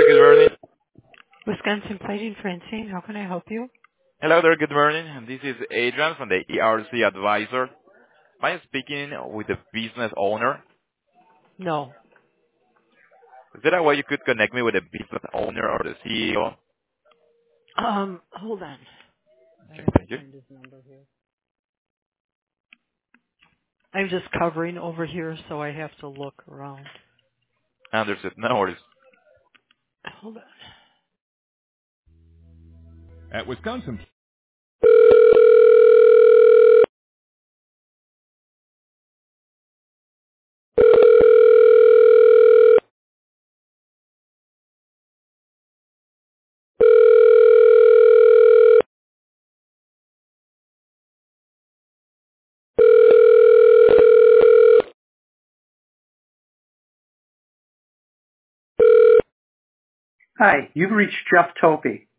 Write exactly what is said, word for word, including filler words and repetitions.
there, good morning. Wisconsin Plating Francine, how can I help you? Hello there, good morning. This is Adrian from the E R C Advisor. Am I speaking with the business owner? No. Is there a way you could connect me with the business owner or the C E O? Um, hold on. I Okay, have to thank you. find his number here. I'm just covering over here, so I have to look around. Understood. No worries. Hold on. At Wisconsin. Hi, you've reached Jeff Topi.